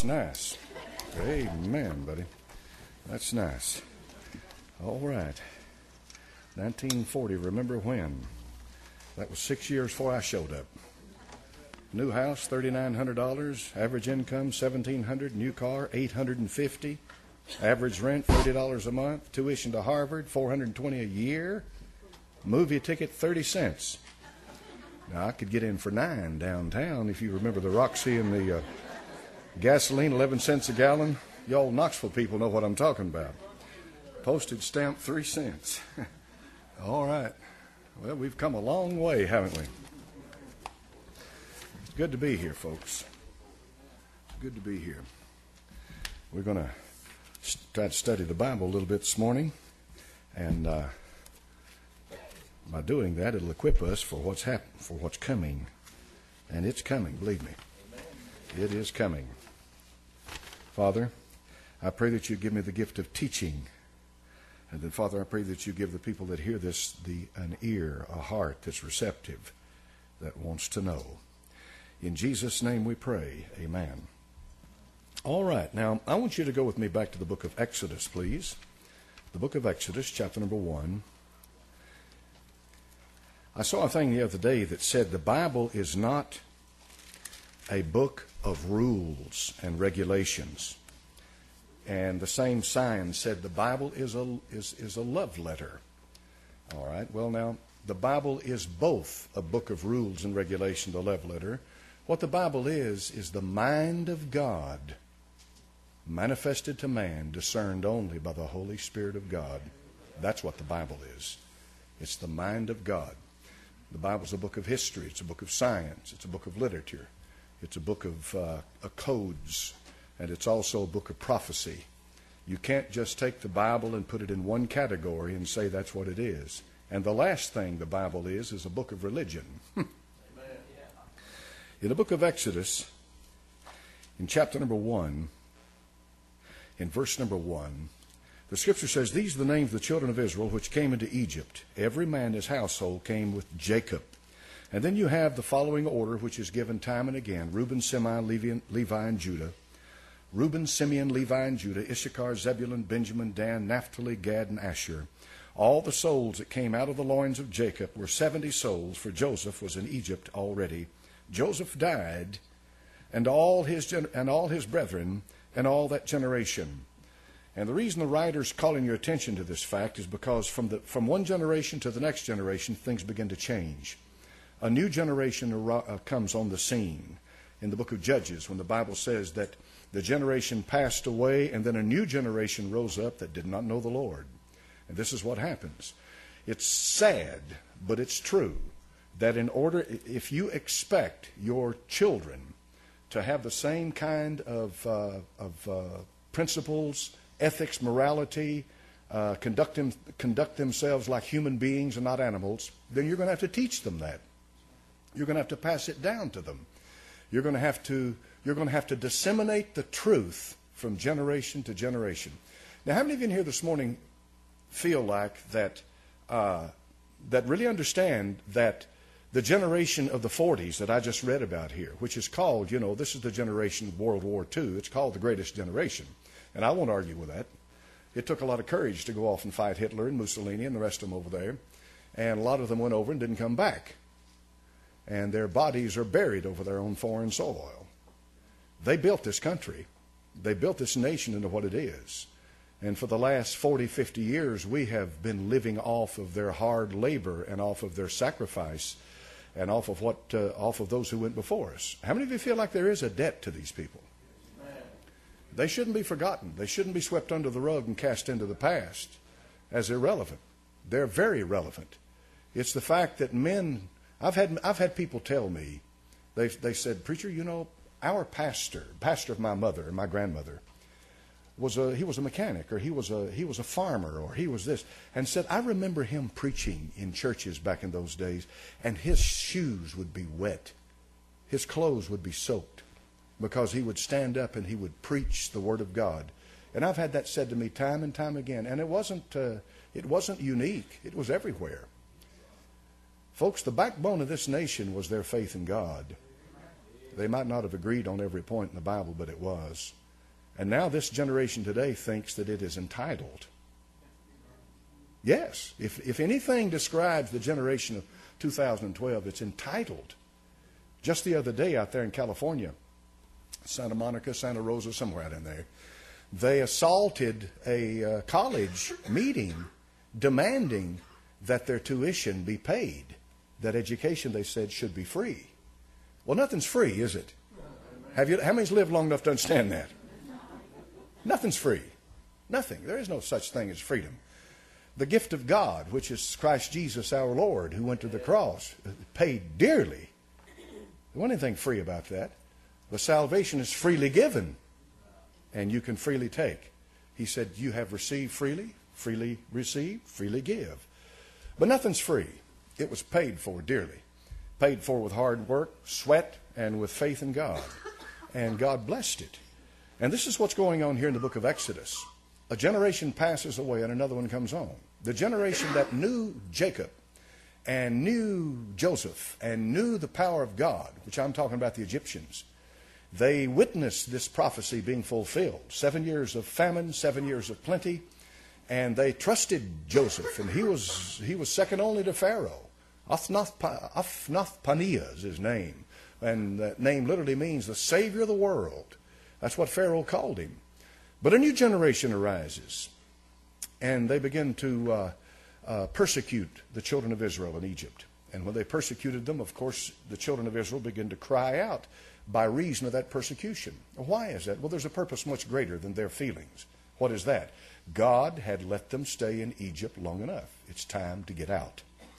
That's nice. Amen, buddy. That's nice. All right. 1940, remember when? That was 6 years before I showed up. New house, $3,900. Average income, $1,700. New car, $850. Average rent, $30 a month. Tuition to Harvard, $420 a year. Movie ticket, 30 cents. Now, I could get in for $9 downtown if you remember the Roxy and the gasoline, 11 cents a gallon. Y'all Knoxville people know what I'm talking about. Postage stamp, 3 cents. All right. Well, we've come a long way, haven't we? It's good to be here, folks. It's good to be here. We're going to try to study the Bible a little bit this morning. And by doing that, it'll equip us for what's happening, for what's coming. And it's coming, believe me. It is coming. Father, I pray that you give me the gift of teaching. And then, Father, I pray that you give the people that hear this an ear, a heart that's receptive, that wants to know. In Jesus' name we pray. Amen. All right. Now, I want you to go with me back to the book of Exodus, please. The book of Exodus, chapter number 1. I saw a thing the other day that said the Bible is not a book of rules and regulations. And the same sign said the Bible is a love letter. All right. Well, now, the Bible is both a book of rules and regulation, the love letter. What the Bible is the mind of God manifested to man, discerned only by the Holy Spirit of God. That's what the Bible is. It's the mind of God. The Bible's a book of history. It's a book of science. It's a book of literature. It's a book of codes. And it's also a book of prophecy. You can't just take the Bible and put it in one category and say that's what it is. And the last thing the Bible is a book of religion. In the book of Exodus, in chapter number 1, in verse number 1, the scripture says, "These are the names of the children of Israel which came into Egypt. Every man his household came with Jacob." And then you have the following order, which is given time and again: Reuben, Simeon, Levi, and Judah. Reuben, Simeon, Levi, and Judah, Issachar, Zebulun, Benjamin, Dan, Naphtali, Gad, and Asher. All the souls that came out of the loins of Jacob were 70 souls, for Joseph was in Egypt already. Joseph died, and all his brethren, and all that generation. And the reason the writer's calling your attention to this fact is because from one generation to the next generation, things begin to change. A new generation comes on the scene. In the book of Judges, when the Bible says that the generation passed away, and then a new generation rose up that did not know the Lord. And this is what happens. It's sad, but it's true, that if you expect your children to have the same kind of principles, ethics, morality, conduct themselves like human beings and not animals, then you're going to have to teach them that. You're going to have to pass it down to them. You're going to have to disseminate the truth from generation to generation. Now, how many of you in here this morning feel like that really understand that the generation of the 40s that I just read about here, which is called, this is the generation of World War II. It's called the greatest generation. And I won't argue with that. It took a lot of courage to go off and fight Hitler and Mussolini and the rest of them over there. And a lot of them went over and didn't come back. And their bodies are buried over their own foreign soil. They built this country. They built this nation into what it is. And for the last 40, 50 years, we have been living off of their hard labor and off of their sacrifice and off of those who went before us. How many of you feel like there is a debt to these people? They shouldn't be forgotten. They shouldn't be swept under the rug and cast into the past as irrelevant. They're very relevant. It's the fact that men, I've had people tell me, they said, "Preacher, our pastor of my mother and my grandmother, he was a mechanic, or he was a farmer, or he was this," and said, "I remember him preaching in churches back in those days, and his shoes would be wet, his clothes would be soaked, because he would stand up and he would preach the Word of God." And I've had that said to me time and time again, and it wasn't unique; it was everywhere. Folks, the backbone of this nation was their faith in God. They might not have agreed on every point in the Bible, but it was. And now this generation today thinks that it is entitled. Yes, if anything describes the generation of 2012, it's entitled. Just the other day out there in California, Santa Monica, Santa Rosa, somewhere out in there, they assaulted a college meeting demanding that their tuition be paid. That education, they said, should be free. Well, nothing's free, is it? How many's lived long enough to understand that? Nothing's free. Nothing. There is no such thing as freedom. The gift of God, which is Christ Jesus our Lord, who went to the cross, paid dearly. There wasn't anything free about that. The salvation is freely given, and you can freely take. He said, you have received freely, freely receive, freely give. But nothing's free. It was paid for dearly. Paid for with hard work, sweat, and with faith in God. And God blessed it. And this is what's going on here in the book of Exodus. A generation passes away and another one comes on. The generation that knew Jacob and knew Joseph and knew the power of God, which I'm talking about the Egyptians, they witnessed this prophecy being fulfilled. 7 years of famine, 7 years of plenty, and they trusted Joseph, and he was second only to Pharaoh. Ophnath-Paneah is his name, and that name literally means the Savior of the world. That's what Pharaoh called him. But a new generation arises, and they begin to persecute the children of Israel in Egypt. And when they persecuted them, of course, the children of Israel begin to cry out by reason of that persecution. Why is that? Well, there's a purpose much greater than their feelings. What is that? God had let them stay in Egypt long enough. It's time to get out.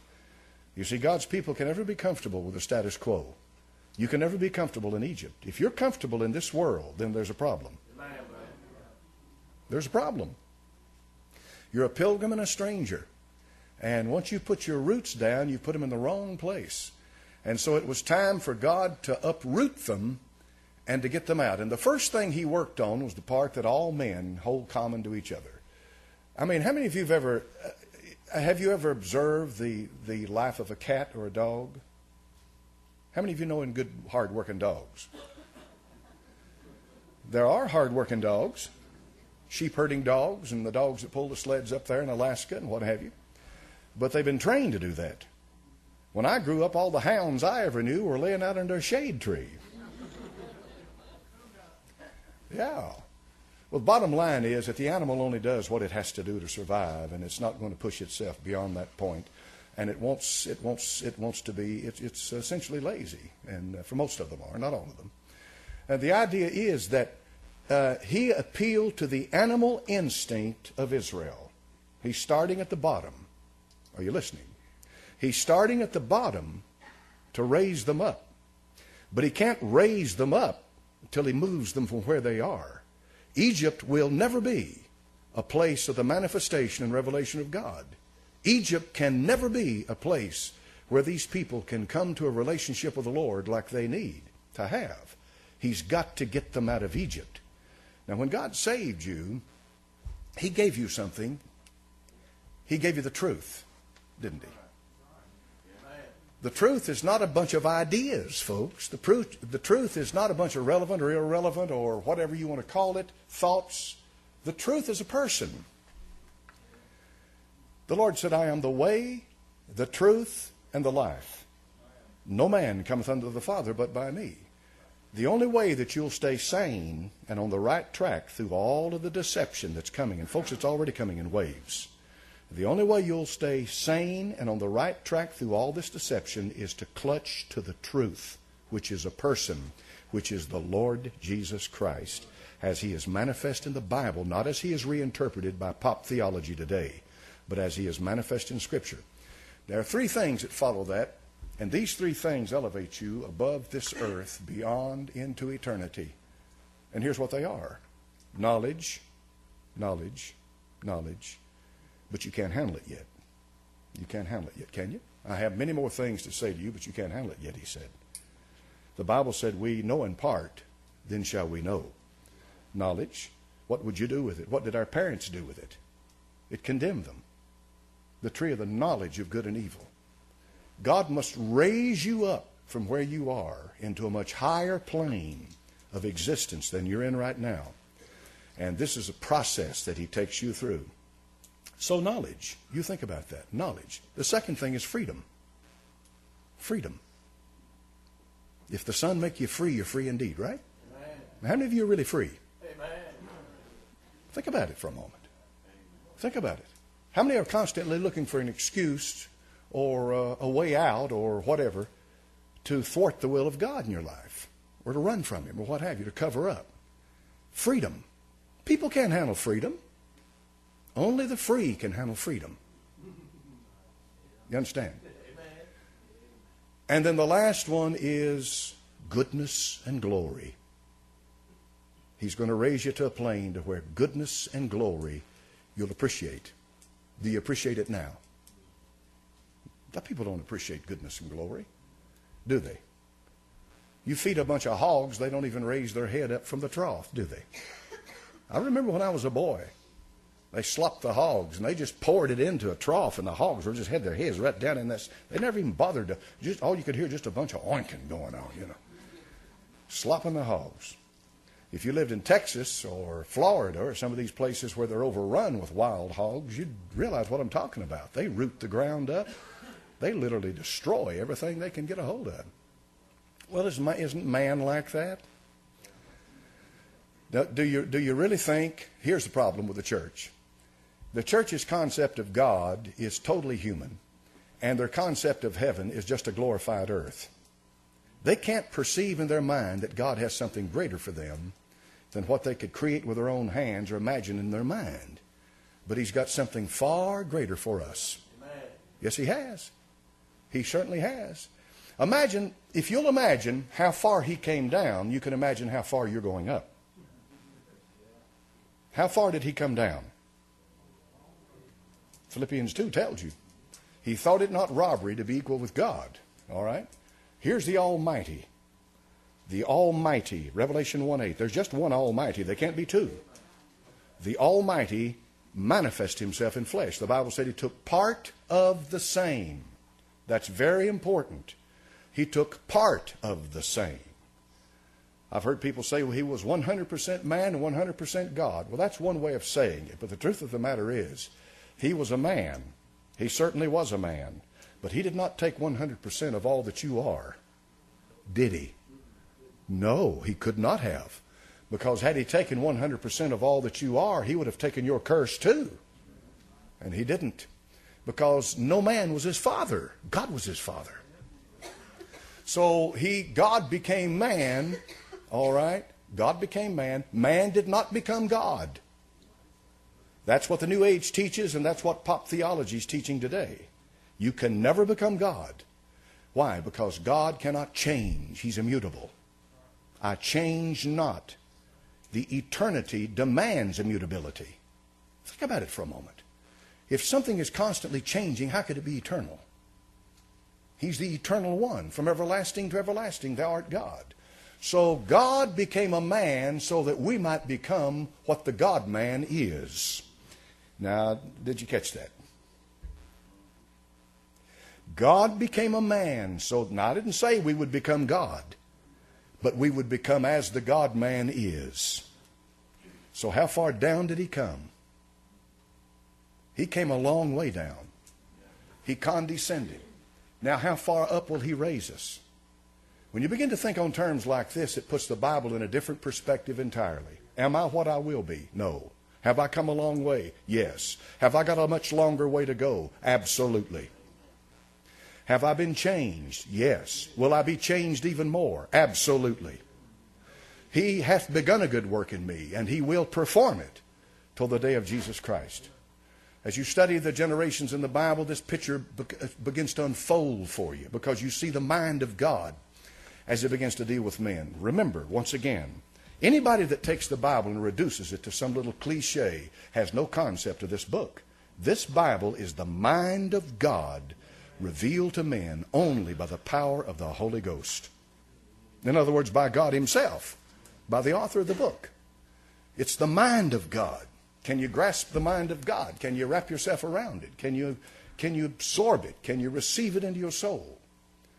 You see, God's people can never be comfortable with the status quo. You can never be comfortable in Egypt. If you're comfortable in this world, then there's a problem. There's a problem. You're a pilgrim and a stranger. And once you put your roots down, you put them in the wrong place. And so it was time for God to uproot them and to get them out. And the first thing he worked on was the part that all men hold common to each other. I mean, how many of you have you ever observed the life of a cat or a dog? How many of you know in good, hard-working dogs? There are hard-working dogs, sheep-herding dogs, and the dogs that pull the sleds up there in Alaska and what have you. But they've been trained to do that. When I grew up, all the hounds I ever knew were laying out under a shade tree. Yeah. Well, the bottom line is that the animal only does what it has to do to survive, and it's not going to push itself beyond that point. And it's essentially lazy, and for most of them are, not all of them. And the idea is that he appealed to the animal instinct of Israel. He's starting at the bottom. Are you listening? He's starting at the bottom to raise them up. But he can't raise them up until he moves them from where they are. Egypt will never be a place of the manifestation and revelation of God. Egypt can never be a place where these people can come to a relationship with the Lord like they need to have. He's got to get them out of Egypt. Now, when God saved you, he gave you something. He gave you the truth, didn't he? The truth is not a bunch of ideas, folks. The truth is not a bunch of relevant or irrelevant or whatever you want to call it, thoughts. The truth is a person. The Lord said, I am the way, the truth, and the life. No man cometh unto the Father but by me. The only way that you'll stay sane and on the right track through all of the deception that's coming, and folks, it's already coming in waves. The only way you'll stay sane and on the right track through all this deception is to clutch to the truth, which is a person, which is the Lord Jesus Christ, as he is manifest in the Bible, not as he is reinterpreted by pop theology today, but as he is manifest in Scripture. There are three things that follow that, and these three things elevate you above this earth, beyond into eternity. And here's what they are. Knowledge, knowledge, knowledge. But you can't handle it yet. You can't handle it yet, can you? I have many more things to say to you, but you can't handle it yet, he said. The Bible said, we know in part, then shall we know. Knowledge, what would you do with it? What did our parents do with it? It condemned them. The tree of the knowledge of good and evil. God must raise you up from where you are into a much higher plane of existence than you're in right now. And this is a process that he takes you through. So knowledge, you think about that, knowledge. The second thing is freedom. Freedom. If the Son make you free, you're free indeed, right? Amen. How many of you are really free? Amen. Think about it for a moment. Think about it. How many are constantly looking for an excuse or a way out or whatever to thwart the will of God in your life, or to run from Him, or what have you, to cover up? Freedom. People can't handle freedom. Only the free can handle freedom. You understand? And then the last one is goodness and glory. He's going to raise you to a plane to where goodness and glory you'll appreciate. Do you appreciate it now? The people don't appreciate goodness and glory, do they? You feed a bunch of hogs, they don't even raise their head up from the trough, do they? I remember when I was a boy, they slopped the hogs and they just poured it into a trough, and the hogs just had their heads right down in this. They never even bothered to, just all you could hear just a bunch of oinking going on, you know. Slopping the hogs. If you lived in Texas or Florida or some of these places where they're overrun with wild hogs, you'd realize what I'm talking about. They root the ground up. They literally destroy everything they can get a hold of. Well, isn't man like that? Now, do you really think, here's the problem with the church. The church's concept of God is totally human, and their concept of heaven is just a glorified earth. They can't perceive in their mind that God has something greater for them than what they could create with their own hands or imagine in their mind. But He's got something far greater for us. Amen. Yes, He has. He certainly has. Imagine, if you'll imagine how far He came down, you can imagine how far you're going up. How far did He come down? Philippians 2 tells you. He thought it not robbery to be equal with God. All right? Here's the Almighty. The Almighty. Revelation 1:8. There's just one Almighty. There can't be two. The Almighty manifest Himself in flesh. The Bible said He took part of the same. That's very important. He took part of the same. I've heard people say, well, He was 100% man and 100% God. Well, that's one way of saying it. But the truth of the matter is, He was a man. He certainly was a man. But He did not take 100% of all that you are. Did He? No, He could not have. Because had He taken 100% of all that you are, He would have taken your curse too. And He didn't. Because no man was His father. God was His father. So God became man. All right? God became man. Man did not become God. That's what the New Age teaches, and that's what pop theology is teaching today. You can never become God. Why? Because God cannot change. He's immutable. I change not. The eternity demands immutability. Think about it for a moment. If something is constantly changing, how could it be eternal? He's the eternal one. From everlasting to everlasting, thou art God. So God became a man so that we might become what the God-man is. Now, did you catch that? God became a man. So, now I didn't say we would become God, but we would become as the God-man is. So how far down did He come? He came a long way down. He condescended. Now how far up will He raise us? When you begin to think on terms like this, it puts the Bible in a different perspective entirely. Am I what I will be? No. Have I come a long way? Yes. Have I got a much longer way to go? Absolutely. Have I been changed? Yes. Will I be changed even more? Absolutely. He hath begun a good work in me, and He will perform it till the day of Jesus Christ. As you study the generations in the Bible, this picture begins to unfold for you because you see the mind of God as it begins to deal with men. Remember, once again, anybody that takes the Bible and reduces it to some little cliche has no concept of this book. This Bible is the mind of God revealed to men only by the power of the Holy Ghost. In other words, by God Himself, by the author of the book. It's the mind of God. Can you grasp the mind of God? Can you wrap yourself around it? Can you absorb it? Can you receive it into your soul?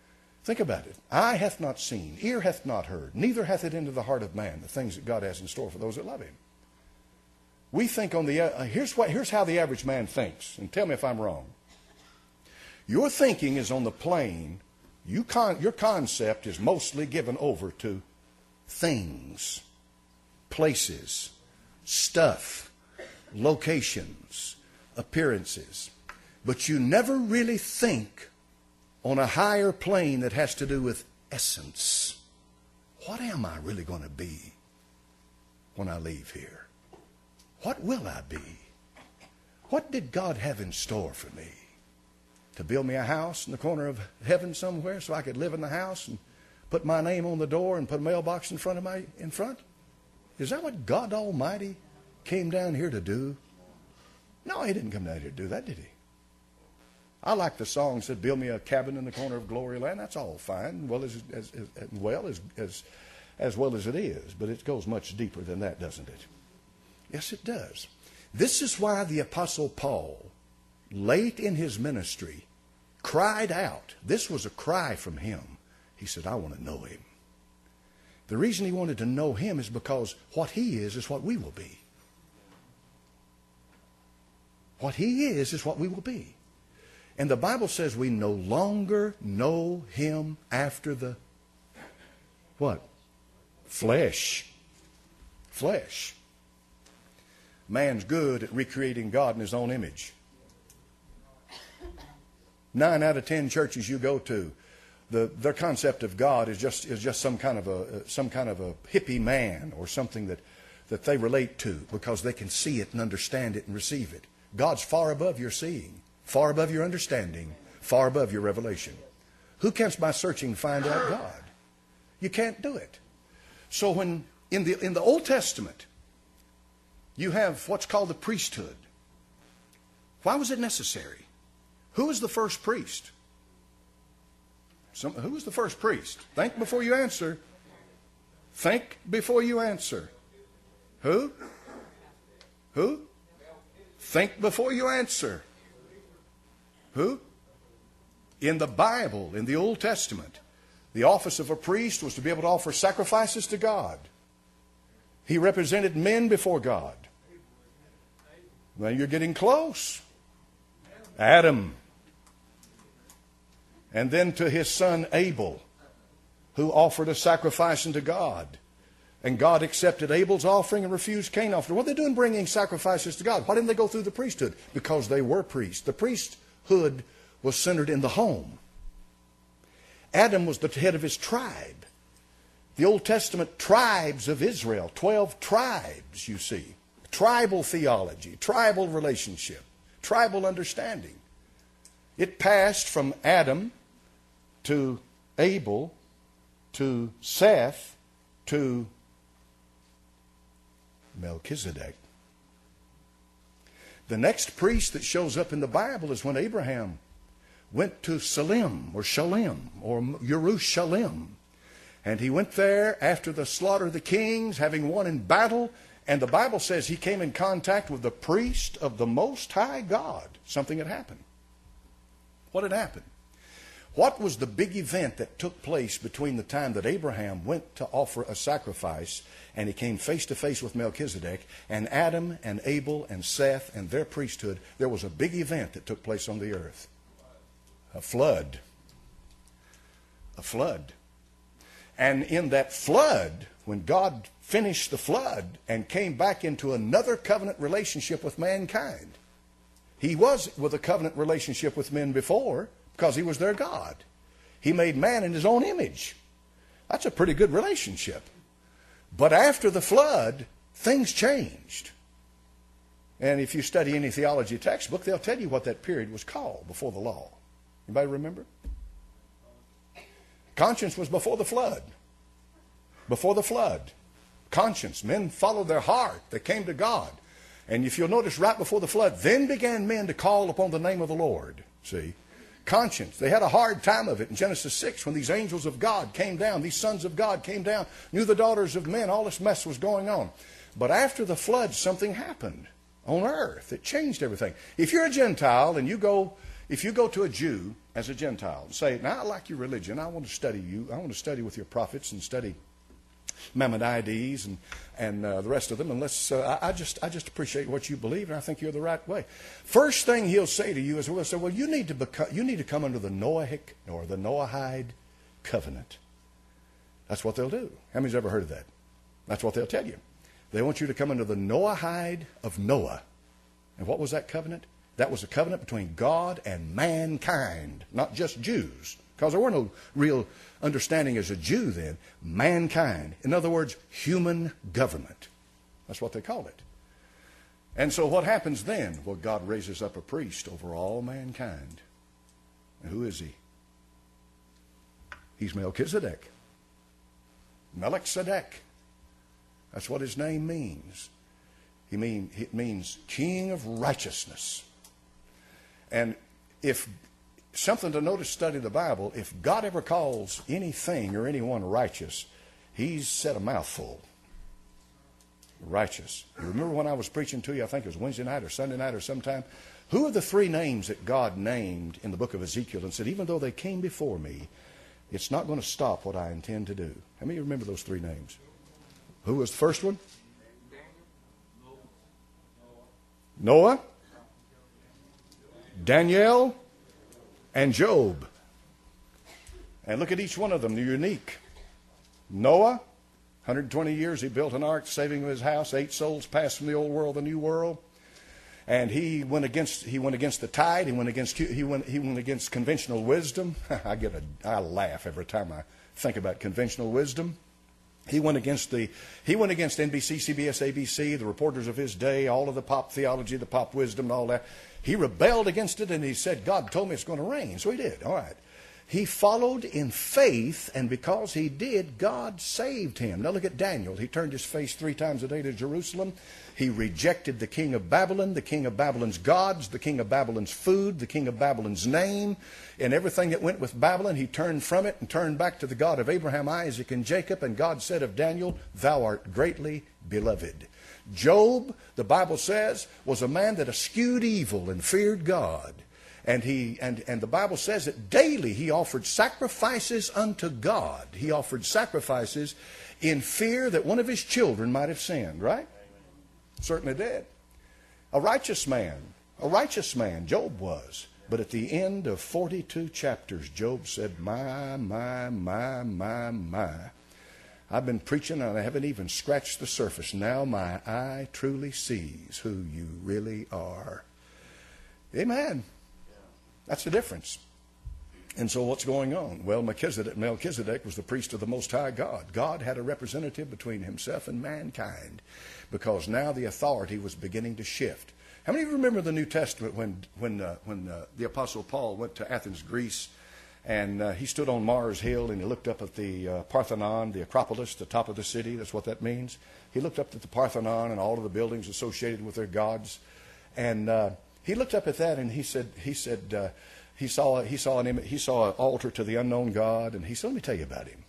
Think about it. Eye hath not seen, ear hath not heard, neither hath it entered the heart of man the things that God has in store for those that love Him. We think on the here's how the average man thinks, and tell me if I'm wrong. Your thinking is on the plane. Your concept is mostly given over to things, places, stuff, locations, appearances. But you never really think on a higher plane that has to do with essence. What am I really going to be when I leave here? What will I be? What did God have in store for me? To build me a house in the corner of heaven somewhere so I could live in the house and put my name on the door and put a mailbox in front? Is that what God Almighty came down here to do? No, He didn't come down here to do that, did He? I like the song that said, build me a cabin in the corner of glory land. That's all fine, as well as it is. But it goes much deeper than that, doesn't it? Yes, it does. This is why the Apostle Paul, late in his ministry, cried out. This was a cry from him. He said, I want to know Him. The reason he wanted to know Him is because what He is what we will be. What He is what we will be. And the Bible says we no longer know Him after the what? Flesh. Flesh. Man's good at recreating God in his own image. 9 out of 10 churches you go to, their concept of God is just some kind of a hippie man or something that they relate to because they can see it and understand it and receive it. God's far above your seeing, far above your understanding, far above your revelation. Who can by searching find out God? You can't do it. So when in the Old Testament you have what's called the priesthood. Why was it necessary? Who was the first priest? Who was the first priest? Think before you answer. Think before you answer. Who? Who? Think before you answer. Who? In the Bible, in the Old Testament, the office of a priest was to be able to offer sacrifices to God. He represented men before God. Well, you're getting close. Adam. And then to his son Abel, who offered a sacrifice unto God. And God accepted Abel's offering and refused Cain's offering. What are they doing bringing sacrifices to God? Why didn't they go through the priesthood? Because they were priests. The priesthood was centered in the home. Adam was the head of his tribe. The Old Testament tribes of Israel, 12 tribes, you see. Tribal theology, tribal relationship, tribal understanding. It passed from Adam to Abel to Seth to Melchizedek. The next priest that shows up in the Bible is when Abraham went to Shalem or Jerusalem. And he went there after the slaughter of the kings, having won in battle. And the Bible says he came in contact with the priest of the Most High God. Something had happened. What had happened? What was the big event that took place between the time that Abraham went to offer a sacrifice and he came face to face with Melchizedek, and Adam and Abel and Seth and their priesthood? There was a big event that took place on the earth. A flood. A flood. And in that flood, when God finished the flood and came back into another covenant relationship with mankind, He was with a covenant relationship with men before because He was their God. He made man in His own image. That's a pretty good relationship. But after the flood, things changed. And if you study any theology textbook, they'll tell you what that period was called before the law. Anybody remember? Conscience was before the flood. Before the flood. Conscience. Men followed their heart. They came to God. And if you'll notice, right before the flood, then began men to call upon the name of the Lord. See? Conscience. They had a hard time of it in Genesis 6 when these angels of God came down. These sons of God came down, knew the daughters of men. All this mess was going on. But after the flood, something happened on earth. It changed everything. If you're a Gentile and you go If you go to a Jew as a Gentile and say, now I like your religion, I want to study you, I want to study with your prophets and study Maimonides and the rest of them, and I just appreciate what you believe, and I think you're the right way. First thing he'll say to you is, well, you need to come under the Noahic or the Noahide covenant. That's what they'll do. How many's ever heard of that? That's what they'll tell you. They want you to come under the Noahide of Noah. And what was that covenant? That was a covenant between God and mankind, not just Jews, because there were no real understanding as a Jew then. Mankind. In other words, human government. That's what they called it. And so what happens then? Well, God raises up a priest over all mankind. And who is he? He's Melchizedek. Melchizedek. That's what his name means. It means King of Righteousness. And if something to notice, study the Bible, if God ever calls anything or anyone righteous, he's said a mouthful. Righteous. You remember when I was preaching to you, I think it was Wednesday night or Sunday night or sometime, who are the three names that God named in the book of Ezekiel and said, even though they came before me, it's not going to stop what I intend to do? How many of you remember those three names? Who was the first one? Noah, Daniel, and Job. And look at each one of them. They're unique. Noah, 120 years, he built an ark, saving his house. 8 souls passed from the old world to the new world. And he went against the tide. He went against conventional wisdom. I laugh every time I think about conventional wisdom. He went against NBC, CBS, ABC, the reporters of his day, all of the pop theology, the pop wisdom and all that. He rebelled against it and he said, God told me it's going to rain. So he did. All right. He followed in faith, and because he did, God saved him. Now look at Daniel. He turned his face 3 times a day to Jerusalem. He rejected the king of Babylon, the king of Babylon's gods, the king of Babylon's food, the king of Babylon's name, and everything that went with Babylon. He turned from it and turned back to the God of Abraham, Isaac, and Jacob. And God said of Daniel, thou art greatly beloved. Job, the Bible says, was a man that eschewed evil and feared God. And the Bible says that daily he offered sacrifices unto God. He offered sacrifices in fear that one of his children might have sinned, right? Certainly did. A righteous man, Job was. But at the end of 42 chapters, Job said, my. I've been preaching and I haven't even scratched the surface. Now my eye truly sees who you really are. Amen. That's the difference. And so what's going on? Well, Melchizedek was the priest of the Most High God. God had a representative between himself and mankind because now the authority was beginning to shift. How many of you remember the New Testament when the Apostle Paul went to Athens, Greece, and he stood on Mars Hill and he looked up at the Parthenon, the Acropolis, the top of the city. That's what that means. He looked up at the Parthenon and all of the buildings associated with their gods. And he looked up at that and he said he saw an altar to the unknown God, and he said, let me tell you about him.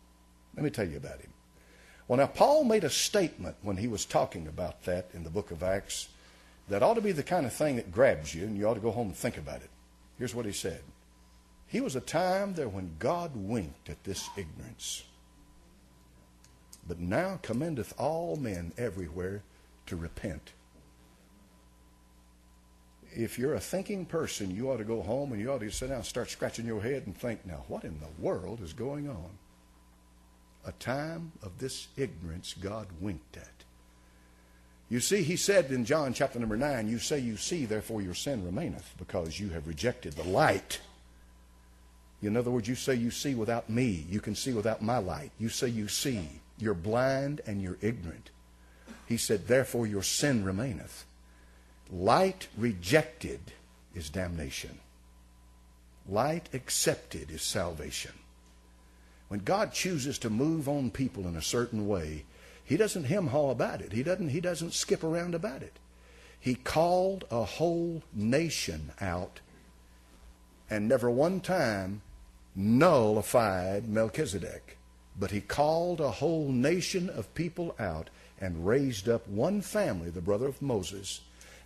Well, now Paul made a statement when he was talking about that in the book of Acts that ought to be the kind of thing that grabs you, and you ought to go home and think about it. Here's what he said. He was a time there when God winked at this ignorance, but now commendeth all men everywhere to repent. If you're a thinking person, you ought to go home and you ought to sit down and start scratching your head and think, now what in the world is going on? A time of this ignorance God winked at. You see, he said in John chapter number 9, you say you see, therefore your sin remaineth, because you have rejected the light. In other words, you say you see without me. You can see without my light. You say you see. You're blind and you're ignorant. He said, therefore your sin remaineth. Light rejected is damnation. Light accepted is salvation. When God chooses to move on people in a certain way, he doesn't hem-haw about it. He doesn't skip around about it. He called a whole nation out and never one time nullified Melchizedek. But he called a whole nation of people out and raised up one family, the brother of Moses.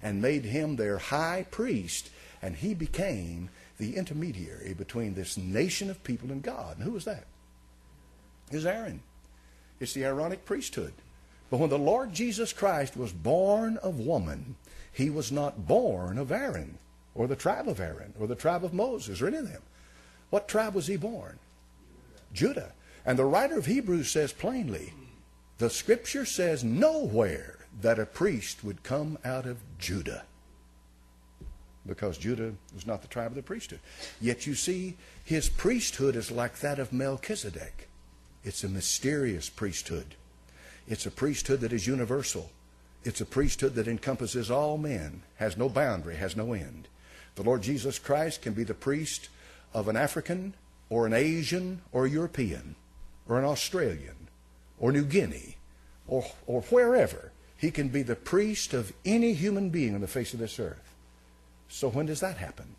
and made him their high priest, and he became the intermediary between this nation of people and God. And who was that? It was Aaron. It's the Aaronic priesthood. But when the Lord Jesus Christ was born of woman, he was not born of Aaron, or the tribe of Aaron, or the tribe of Moses, or any of them. What tribe was he born? Judah. And the writer of Hebrews says plainly, the Scripture says nowhere that a priest would come out of Judah, because Judah was not the tribe of the priesthood. Yet you see, his priesthood is like that of Melchizedek. It's a mysterious priesthood. It's a priesthood that is universal. It's a priesthood that encompasses all men, has no boundary, has no end. The Lord Jesus Christ can be the priest of an African, or an Asian, or a European, or an Australian, or New Guinea, or wherever. He can be the priest of any human being on the face of this earth. So when does that happen?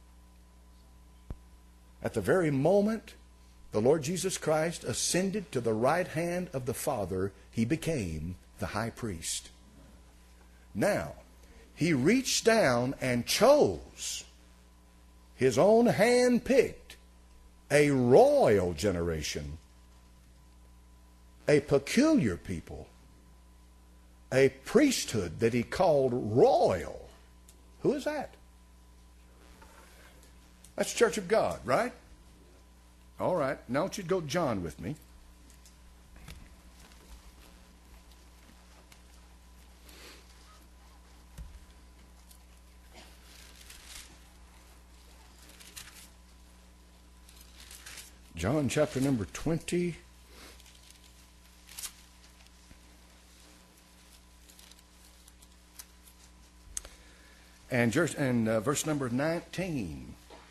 At the very moment the Lord Jesus Christ ascended to the right hand of the Father, he became the high priest. Now, he reached down and chose his own hand-picked a royal generation, a peculiar people, a priesthood that he called royal. Who is that? That's the Church of God, right? All right. Now I want you to go to John with me. John chapter number 20. And verse number 19.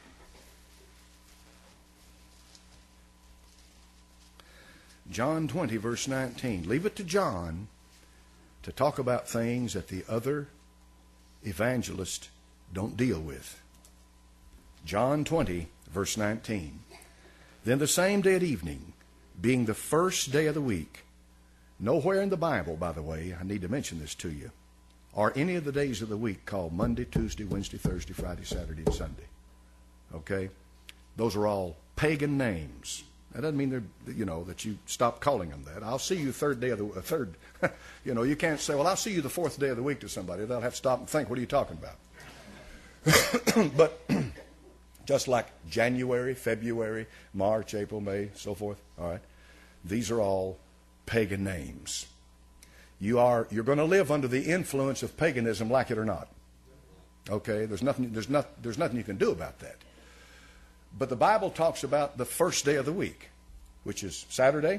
John 20, verse 19. Leave it to John to talk about things that the other evangelists don't deal with. John 20, verse 19. Then the same day at evening, being the first day of the week, nowhere in the Bible, by the way, I need to mention this to you, are any of the days of the week called Monday, Tuesday, Wednesday, Thursday, Friday, Saturday, and Sunday. Okay? Those are all pagan names. That doesn't mean that you stop calling them that. I'll see you third day of the third. You can't say, well, I'll see you the fourth day of the week to somebody. They'll have to stop and think, what are you talking about? But just like January, February, March, April, May, so forth. All right, these are all pagan names. You're going to live under the influence of paganism, like it or not. Okay, there's nothing you can do about that. But the Bible talks about the first day of the week, which is Saturday.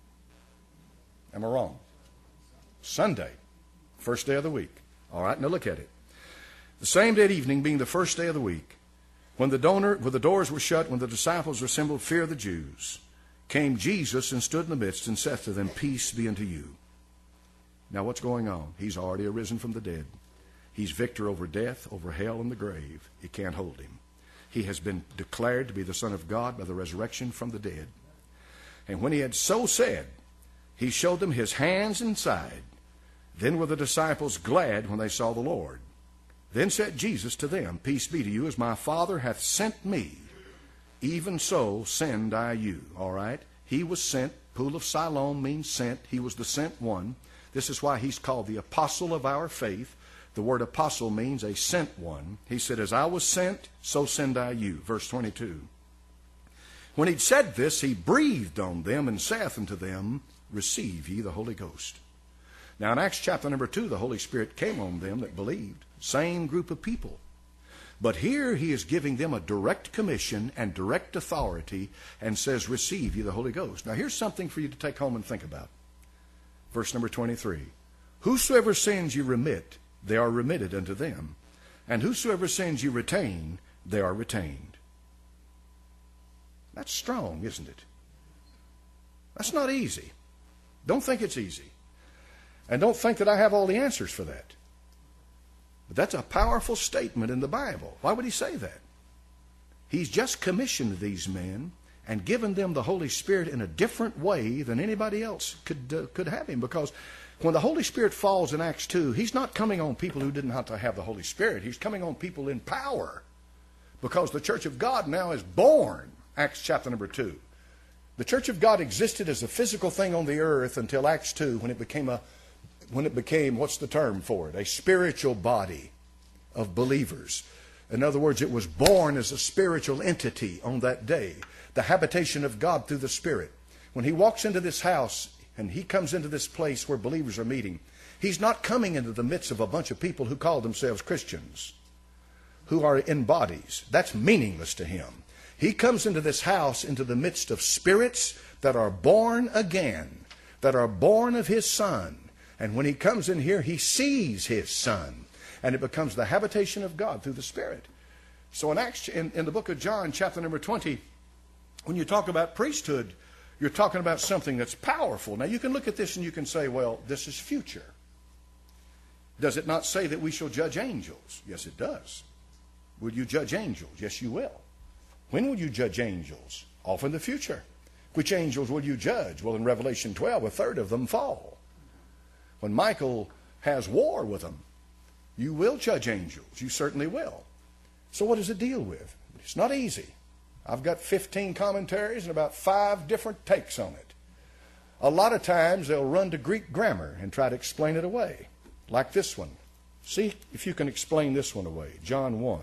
Am I wrong? Sunday, first day of the week. All right, now look at it. The same day at evening, being the first day of the week, when the doors were shut, when the disciples were assembled, fear of the Jews, came Jesus and stood in the midst and said to them, peace be unto you. Now what's going on? He's already arisen from the dead. He's victor over death, over hell and the grave. You can't hold him. He has been declared to be the Son of God by the resurrection from the dead. And when he had so said, he showed them his hands and side. Then were the disciples glad when they saw the Lord. Then said Jesus to them, peace be to you, as my Father hath sent me, even so send I you. All right? He was sent. Pool of Siloam means sent. He was the sent one. This is why he's called the apostle of our faith. The word apostle means a sent one. He said, as I was sent, so send I you. Verse 22. When he'd said this, he breathed on them and saith unto them, receive ye the Holy Ghost. Now in Acts chapter number 2, the Holy Spirit came on them that believed. Same group of people. But here he is giving them a direct commission and direct authority and says, receive ye the Holy Ghost. Now here's something for you to take home and think about. Verse number 23. Whosoever sins you remit, they are remitted unto them. And whosoever sins you retain, they are retained. That's strong, isn't it? That's not easy. Don't think it's easy. And don't think that I have all the answers for that. But that's a powerful statement in the Bible. Why would he say that? He's just commissioned these men and given them the Holy Spirit in a different way than anybody else could have him. Because When the Holy Spirit falls in Acts 2, He's not coming on people who didn't have to have the Holy Spirit. He's coming on people in power, because the church of God now is born. Acts chapter number 2. The church of God existed as a physical thing on the earth until Acts 2, when it became, what's the term for it? A spiritual body of believers. In other words, it was born as a spiritual entity on that day. The habitation of God through the Spirit. When He walks into this house and He comes into this place where believers are meeting, He's not coming into the midst of a bunch of people who call themselves Christians, who are in bodies. That's meaningless to Him. He comes into this house, into the midst of spirits that are born again, that are born of His Son. And when He comes in here, He sees His Son. And it becomes the habitation of God through the Spirit. So in the book of John, chapter number 20, when you talk about priesthood, you're talking about something that's powerful. Now you can look at this and you can say, well, this is future. Does it not say that we shall judge angels? Yes, it does. Will you judge angels? Yes, you will. When will you judge angels? Off in the future. Which angels will you judge? Well, in Revelation 12, a third of them fall. When Michael has war with them, you will judge angels. You certainly will. So what does it deal with? It's not easy. I've got 15 commentaries and about 5 different takes on it. A lot of times they'll run to Greek grammar and try to explain it away. Like this one. See if you can explain this one away. John 1.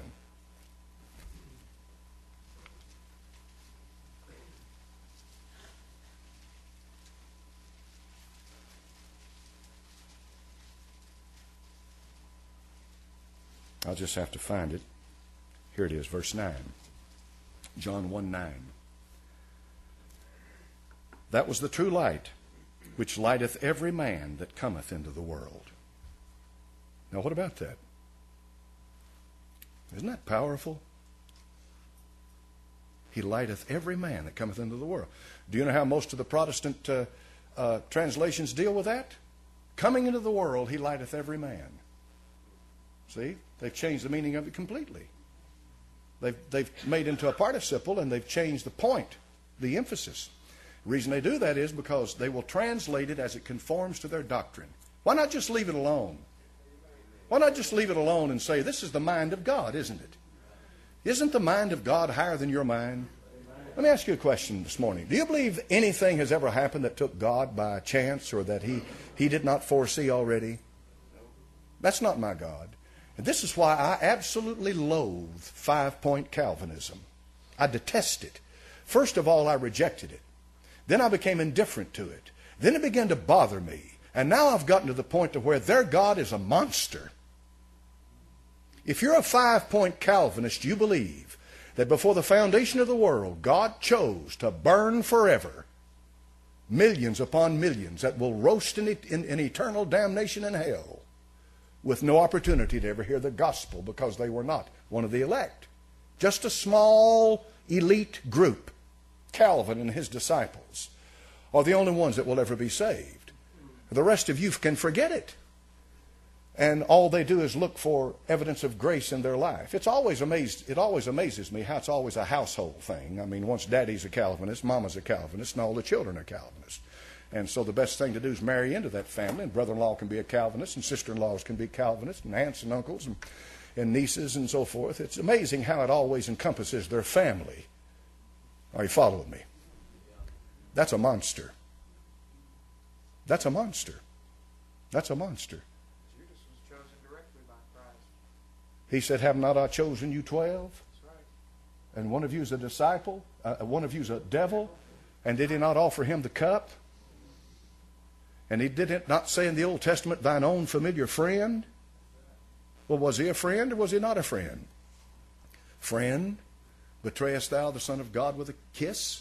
I'll just have to find it. Here it is, verse 9. John 1:9. That was the true light, which lighteth every man that cometh into the world. Now what about that? Isn't that powerful? He lighteth every man that cometh into the world. Do you know how most of the Protestant translations deal with that? Coming into the world, He lighteth every man. See? They've changed the meaning of it completely. They've made into a participle, and they've changed the point, the emphasis. The reason they do that is because they will translate it as it conforms to their doctrine. Why not just leave it alone? Why not just leave it alone and say, this is the mind of God, isn't it? Isn't the mind of God higher than your mind? Let me ask you a question this morning. Do you believe anything has ever happened that took God by chance, or that He did not foresee already? That's not my God. And this is why I absolutely loathe 5-point Calvinism. I detest it. First of all, I rejected it. Then I became indifferent to it. Then it began to bother me. And now I've gotten to the point to where their God is a monster. If you're a 5-point Calvinist, you believe that before the foundation of the world, God chose to burn forever millions upon millions that will roast in eternal damnation in hell, with no opportunity to ever hear the gospel because they were not one of the elect. Just a small elite group, Calvin and his disciples, are the only ones that will ever be saved. The rest of you can forget it. And all they do is look for evidence of grace in their life. It always amazes me how it's always a household thing. I mean, once daddy's a Calvinist, mama's a Calvinist, and all the children are Calvinists. And so the best thing to do is marry into that family, and brother-in-law can be a Calvinist, and sister-in-laws can be Calvinists, and aunts and uncles and nieces and so forth. It's amazing how it always encompasses their family. Are you following me? That's a monster. That's a monster. That's a monster. Judas was chosen directly by Christ. He said, have not I chosen you 12? That's right. And one of you is a disciple, one of you is a devil, and did He not offer him the cup? And He did it not say in the Old Testament, thine own familiar friend? Well, was he a friend or was he not a friend? Friend, betrayest thou the Son of God with a kiss?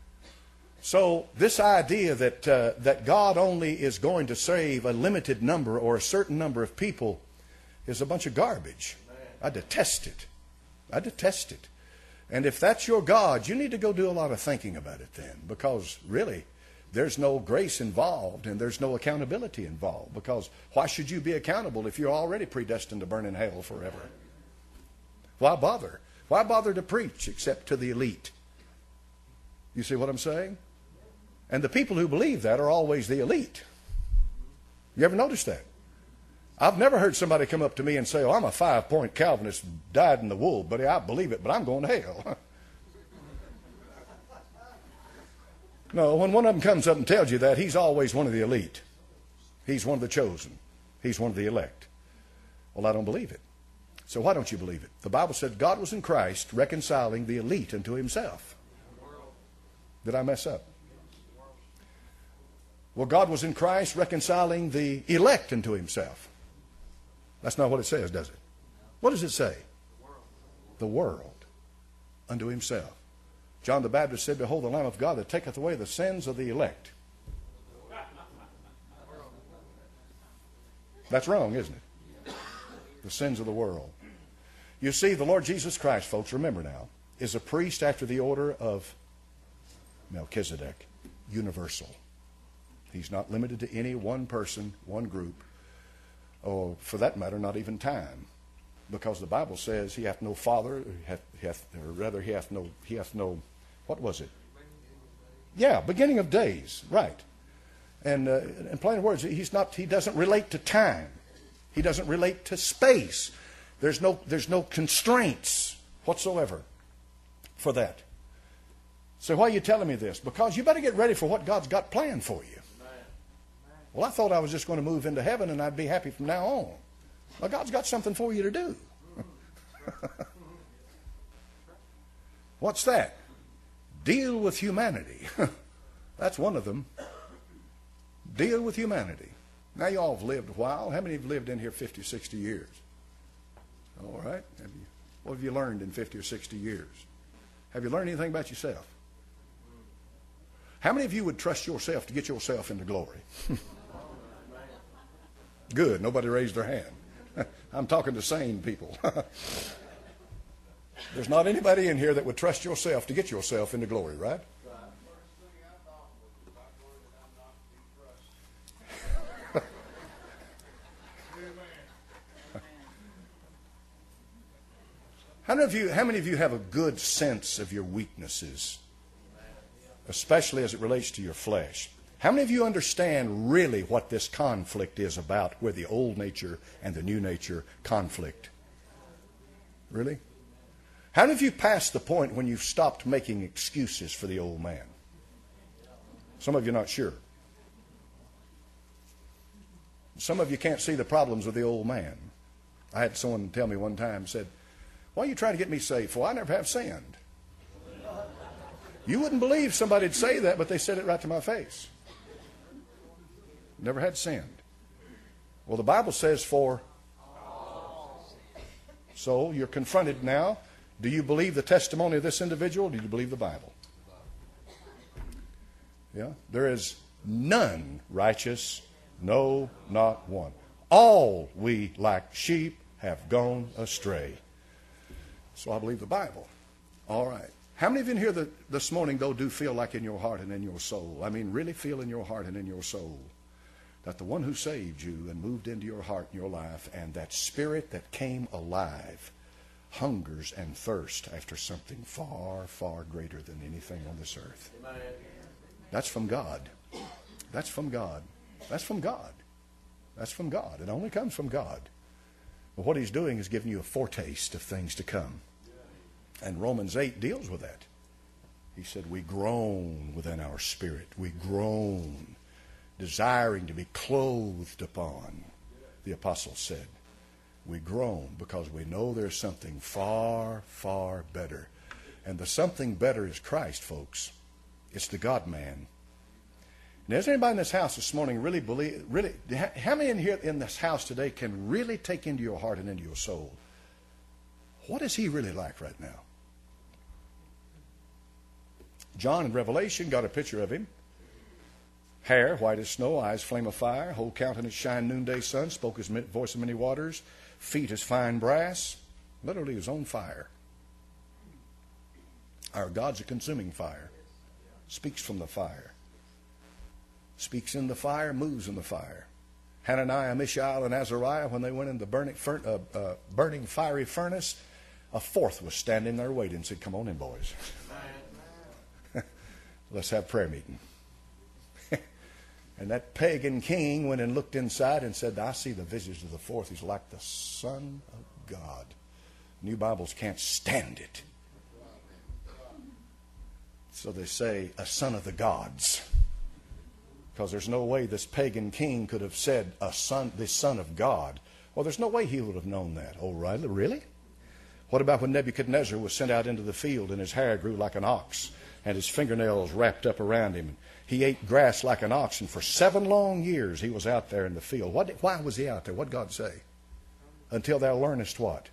So this idea that God only is going to save a limited number or a certain number of people is a bunch of garbage. I detest it. I detest it. And if that's your God, you need to go do a lot of thinking about it then, because really, there's no grace involved and there's no accountability involved, because why should you be accountable if you're already predestined to burn in hell forever? Why bother? Why bother to preach except to the elite? You see what I'm saying? And the people who believe that are always the elite. You ever notice that? I've never heard somebody come up to me and say, "Oh, I'm a 5-point Calvinist, dyed in the wool, buddy. I believe it, but I'm going to hell." No, when one of them comes up and tells you that, he's always one of the elite. He's one of the chosen. He's one of the elect. Well, I don't believe it. So why don't you believe it? The Bible said God was in Christ reconciling the elite unto himself. Did I mess up? Well, God was in Christ reconciling the elect unto himself. That's not what it says, does it? What does it say? The world unto himself. John the Baptist said, "Behold the Lamb of God that taketh away the sins of the elect." That's wrong, isn't it? The sins of the world. You see, the Lord Jesus Christ, folks, remember now, is a priest after the order of Melchizedek, universal. He's not limited to any one person, one group, or for that matter, not even time. Because the Bible says he hath no father, he hath no, what was it? Yeah, beginning of days, right. And in plain words, he doesn't relate to time. He doesn't relate to space. There's no constraints whatsoever for that. So why are you telling me this? Because you better get ready for what God's got planned for you. Well, I thought I was just going to move into heaven and I'd be happy from now on. Well, God's got something for you to do. What's that? Deal with humanity. That's one of them. Deal with humanity. Now, you all have lived a while. How many have lived in here 50, 60 years? All right. What have you learned in 50 or 60 years? Have you learned anything about yourself? How many of you would trust yourself to get yourself into glory? Good. Nobody raised their hand. I'm talking to sane people. There's not anybody in here that would trust yourself to get yourself into glory, right? How many of you have a good sense of your weaknesses, especially as it relates to your flesh? How many of you understand really what this conflict is about, where the old nature and the new nature conflict? Really? How many of you passed the point when you've stopped making excuses for the old man? Some of you are not sure. Some of you can't see the problems with the old man. I had someone tell me one time, said, "Why are you trying to get me saved for? I never have sinned." You wouldn't believe somebody'd say that, but they said it right to my face. Never had sinned. Well, the Bible says for. So you're confronted now. Do you believe the testimony of this individual? Or do you believe the Bible? Yeah. There is none righteous, no, not one. All we like sheep have gone astray. So I believe the Bible. All right. How many of you in here this morning, though, do feel like in your heart and in your soul, I mean really feel in your heart and in your soul, that the one who saved you and moved into your heart and your life, and that spirit that came alive, hungers and thirsts after something far, far greater than anything on this earth? Amen. That's from God. That's from God. That's from God. That's from God. It only comes from God. But what he's doing is giving you a foretaste of things to come. And Romans 8 deals with that. He said, we groan within our spirit. We groan, desiring to be clothed upon. The apostle said, we groan because we know there's something far, far better. And the something better is Christ, folks. It's the God-man. Now, is anybody in this house this morning really believe, how many in here in this house today can really take into your heart and into your soul, what is he really like right now? John in Revelation got a picture of him. Hair white as snow, eyes flame of fire, whole countenance shine noonday sun, spoke his voice of many waters, feet as fine brass. Literally his own fire. Our God's a consuming fire. Speaks from the fire. Speaks in the fire, moves in the fire. Hananiah, Mishael, and Azariah, when they went in the burning fiery furnace, a fourth was standing there waiting and said, come on in, boys. Let's have prayer meeting. And that pagan king went and looked inside and said, I see the visage of the fourth. He's like the Son of God. New Bibles can't stand it. So they say, a son of the gods. Because there's no way this pagan king could have said, the son of God. Well, there's no way he would have known that. Oh, really? What about when Nebuchadnezzar was sent out into the field and his hair grew like an ox and his fingernails wrapped up around him? He ate grass like an ox, and for 7 long years he was out there in the field. Why was he out there? What did God say? Until thou learnest what?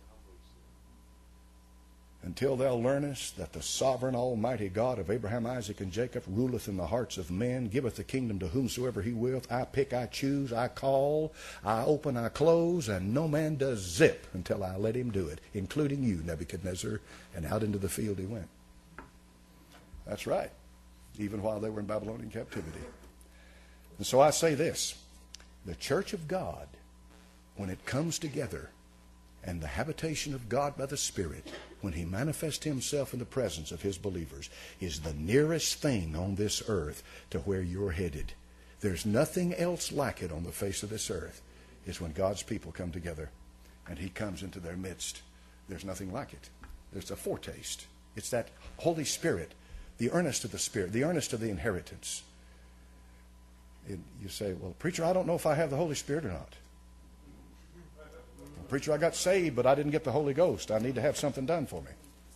Until thou learnest that the sovereign almighty God of Abraham, Isaac, and Jacob ruleth in the hearts of men, giveth the kingdom to whomsoever he willeth. I pick, I choose, I call, I open, I close, and no man does zip until I let him do it, including you, Nebuchadnezzar. And out into the field he went. That's right. Even while they were in Babylonian captivity. And so I say this, the church of God, when it comes together, and the habitation of God by the Spirit, when he manifests himself in the presence of his believers, is the nearest thing on this earth to where you're headed. There's nothing else like it on the face of this earth, is when God's people come together and he comes into their midst. There's nothing like it. There's a foretaste. It's that Holy Spirit, the earnest of the Spirit, the earnest of the inheritance. And you say, well, preacher, I don't know if I have the Holy Spirit or not. Well, preacher, I got saved, but I didn't get the Holy Ghost. I need to have something done for me.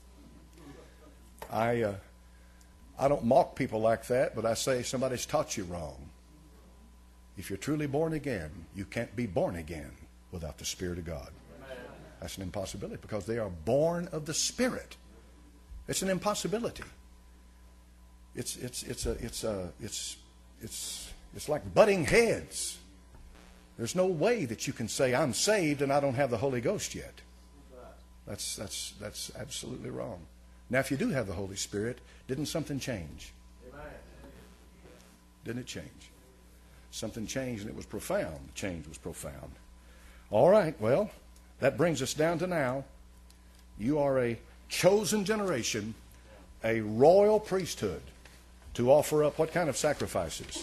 I don't mock people like that, but I say somebody's taught you wrong. If you're truly born again, you can't be born again without the Spirit of God. That's an impossibility because they are born of the Spirit. It's an impossibility. It's like butting heads. There's no way that you can say I'm saved and I don't have the Holy Ghost yet. That's absolutely wrong. Now, if you do have the Holy Spirit, didn't something change? Didn't it change? Something changed, and it was profound. The change was profound. All right, well, that brings us down to now. You are a chosen generation, a royal priesthood, to offer up what kind of sacrifices?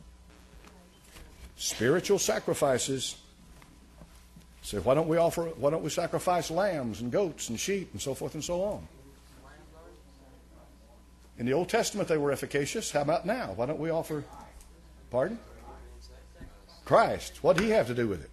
Spiritual sacrifices. So why don't we sacrifice lambs and goats and sheep and so forth and so on? In the Old Testament they were efficacious. How about now? Why don't we offer, pardon? Christ. What did he have to do with it?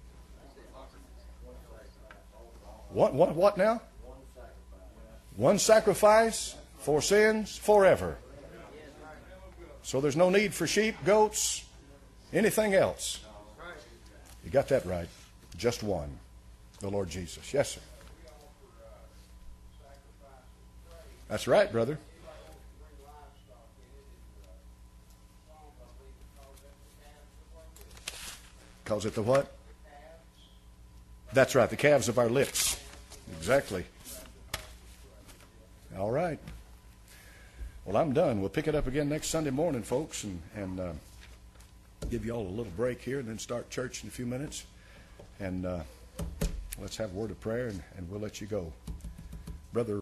What now? One sacrifice for sins forever. So there's no need for sheep, goats, anything else. You got that right. Just one. The Lord Jesus. Yes, sir. That's right, brother. Calls it the what? That's right, the calves of our lips. Exactly. All right. Well, I'm done. We'll pick it up again next Sunday morning, folks, and give you all a little break here and then start church in a few minutes. And let's have a word of prayer, and we'll let you go. Brother